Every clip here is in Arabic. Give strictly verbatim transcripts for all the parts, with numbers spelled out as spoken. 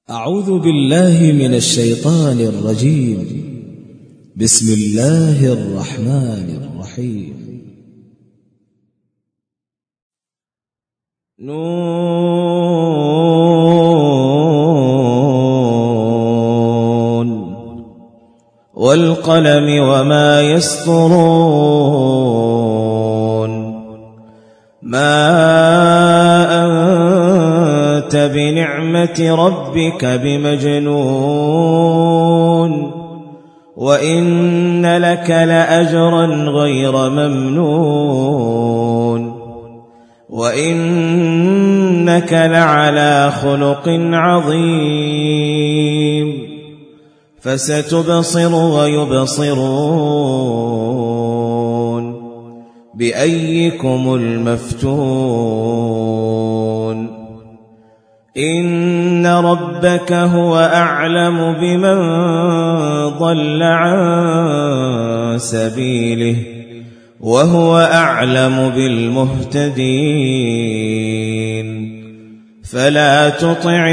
أعوذ بالله من الشيطان الرجيم. بسم الله الرحمن الرحيم. نون والقلم وما يسطرون. ما أنت بنعمة ربك بمجنون وإن لك لأجرا غير ممنون وإنك لعلى خلق عظيم. فستبصر ويبصرون بأيكم المفتون. إن ربك هو أعلم بمن ضل عن سبيله وهو أعلم بالمهتدين. فلا تطع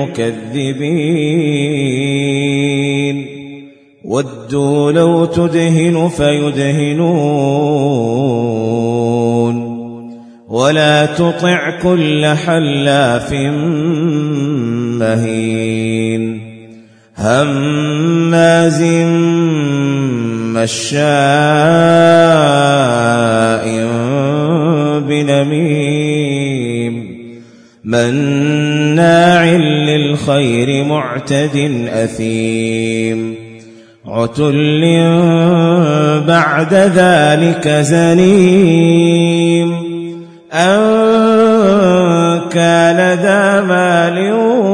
المكذبين ودوا لو تدهن فيدهنون ولا تطع كل حلاف مهين هماز مشاء بنميم مناع للخير معتد أثيم عتل بعد ذلك زنيم أن كان ذا مال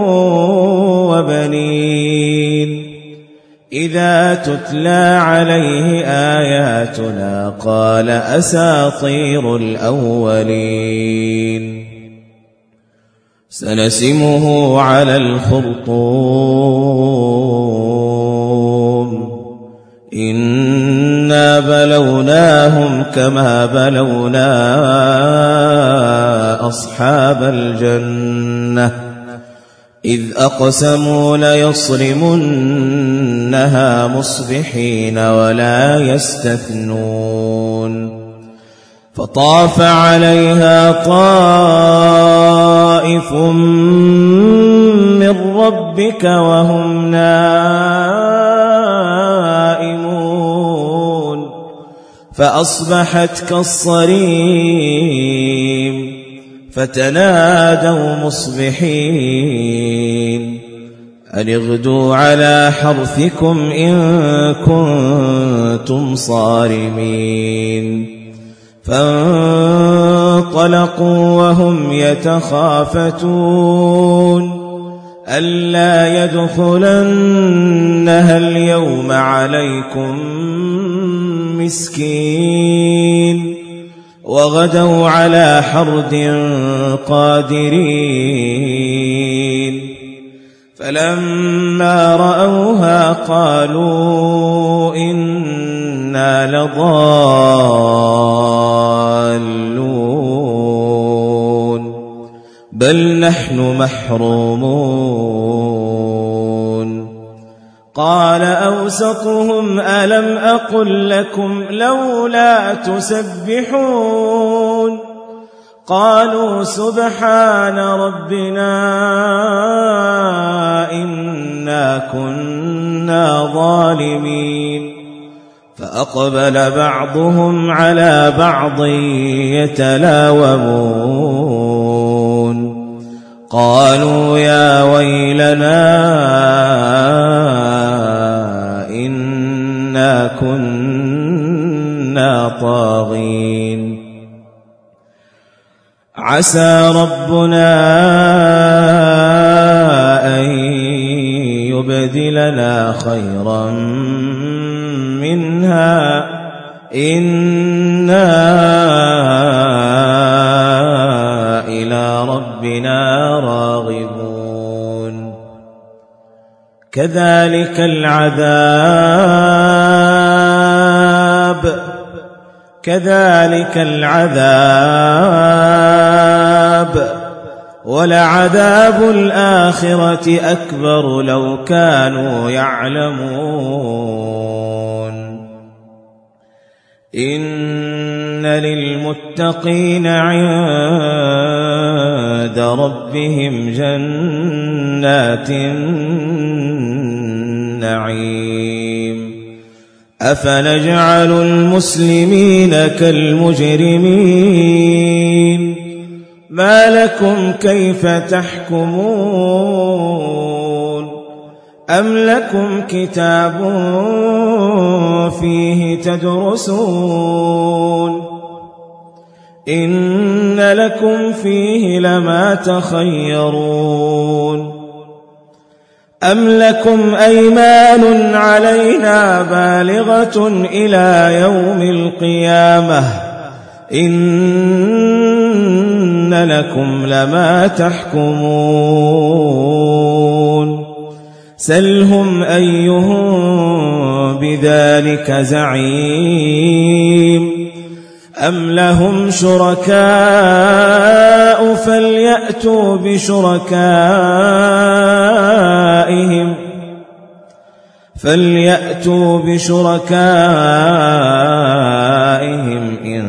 وبنين. إذا تتلى عليه آياتنا قال أساطير الأولين. سنسمه على الخرطوم. إنا بلوناهم كما بلونا أصحاب الجنة إذ أقسموا ليصرمنها مصبحين ولا يستثنون. فطاف عليها طائف من ربك وهم نائمون فأصبحت كالصريم. فتنادوا مصبحين أن اغدوا على حرثكم إن كنتم صارمين. فانطلقوا وهم يتخافتون ألا يدخلنها اليوم عليكم مسكين وغدوا على حرد قادرين. فلما رأوها قالوا إنا لضالون بل نحن محرومون. قال أوسطهم ألم أقل لكم لولا تسبحون. قالوا سبحان ربنا إنا كنا ظالمين. فأقبل بعضهم على بعض يتلاومون قالوا يا ويلنا إنا كنا طاغين. عسى ربنا أن يبدلنا خيرا منها إنا إلى ربنا راغبون. كذلك العذاب كذلك العذاب ولعذاب الآخرة أكبر لو كانوا يعلمون إن للمتقين عند ربهم جنات النعيم أفنجعل المسلمين كالمجرمين ما لكم كيف تحكمون أم لكم كتاب فيه تدرسون إن لكم فيه لما تخيرون أم لكم أيمان علينا بالغة إلى يوم القيامة إن لكم لما تحكمون سلهم أيهم بذلك زعيم أم لهم شركاء فليأتوا بشركائهم فليأتوا بشركائهم إن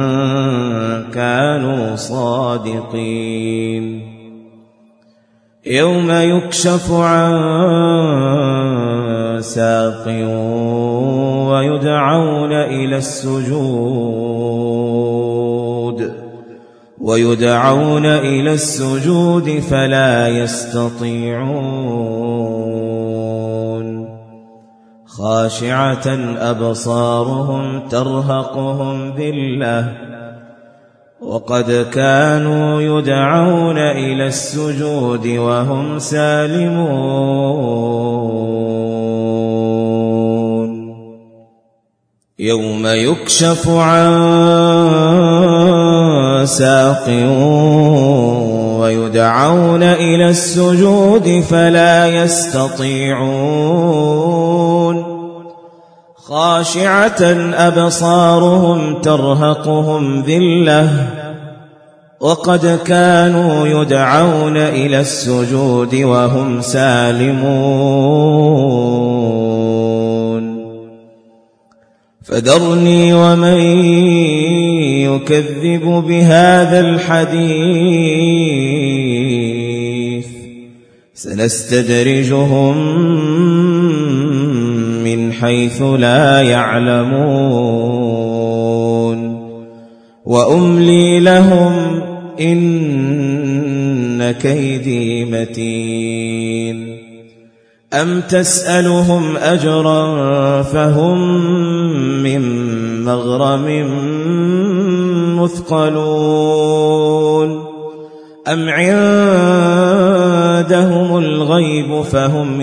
كانوا صادقين يوم يكشف عن ساق ويدعون إلى السجود ويدعون إلى السجود فلا يستطيعون خاشعة أبصارهم ترهقهم ذلة وقد كانوا يدعون إلى السجود وهم سالمون يوم يكشف عن ساق ويدعون إلى السجود فلا يستطيعون خاشعة أبصارهم ترهقهم ذلة وقد كانوا يدعون إلى السجود وهم سالمون فذرني ومن يكذب بهذا الحديث سنستدرجهم من حيث لا يعلمون وأملي لهم إن كيدي متين أم تسألهم أجرا فهم من مغرم مثقلون أم عندهم الغيب فهم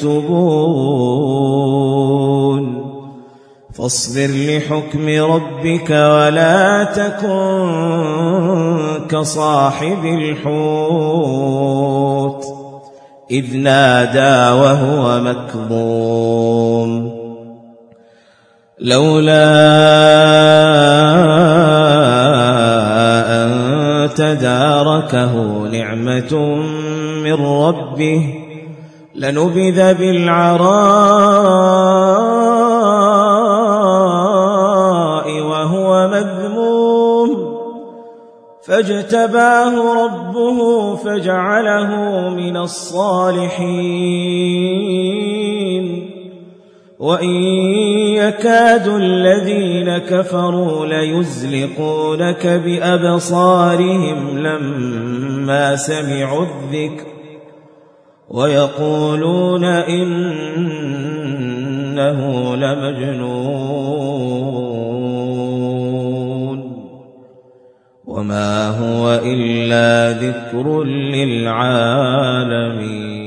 يكتبون فاصبر لحكم ربك ولا تكن كصاحب الحوت إذ نادى وهو مكظوم لولا أن تداركه نعمة من ربه لنبذ بالعراء وهو مذموم فاجتباه ربه فجعله من الصالحين وإن يكاد الذين كفروا ليزلقونك بأبصارهم لما سمعوا الذكر ويقولون إنه لمجنون وما هو إلا ذكر للعالمين.